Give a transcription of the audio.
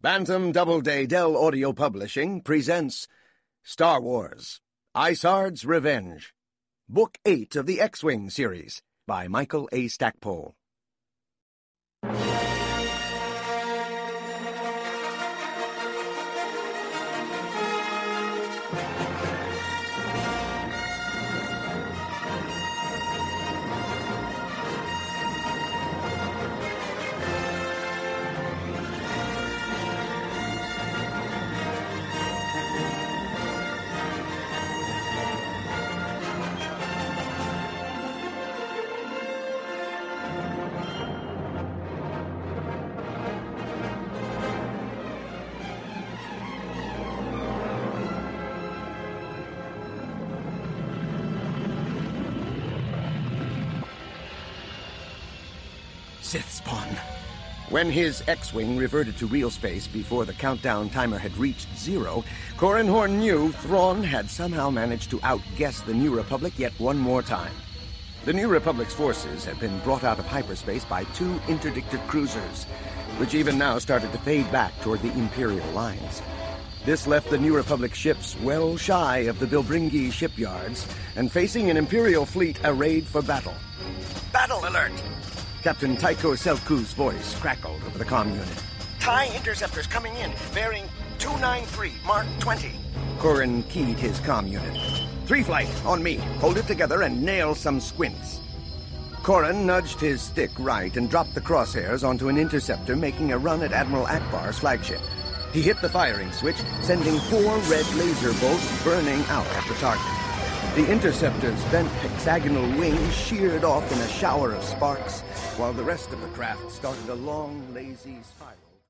Bantam Doubleday Dell Audio Publishing presents Star Wars: Isard's Revenge, Book 8 of the X-Wing series by Michael A. Stackpole. Sith spawn. When his X-Wing reverted to real space before the countdown timer had reached 0, Corran Horn knew Thrawn had somehow managed to outguess the New Republic yet one more time. The New Republic's forces had been brought out of hyperspace by 2 interdictor cruisers, which even now started to fade back toward the Imperial lines. This left the New Republic ships well shy of the Bilbringi shipyards and facing an Imperial fleet arrayed for battle. Battle alert! Captain Tycho Selku's voice crackled over the comm unit. TIE interceptors coming in, bearing 293, Mark 20. Corran keyed his comm unit. 3 flight, on me. Hold it together and nail some squints. Corran nudged his stick right and dropped the crosshairs onto an interceptor making a run at Admiral Akbar's flagship. He hit the firing switch, sending 4 red laser bolts burning out at the target. The interceptor's bent hexagonal wings sheared off in a shower of sparks, while the rest of the craft started a long, lazy spiral.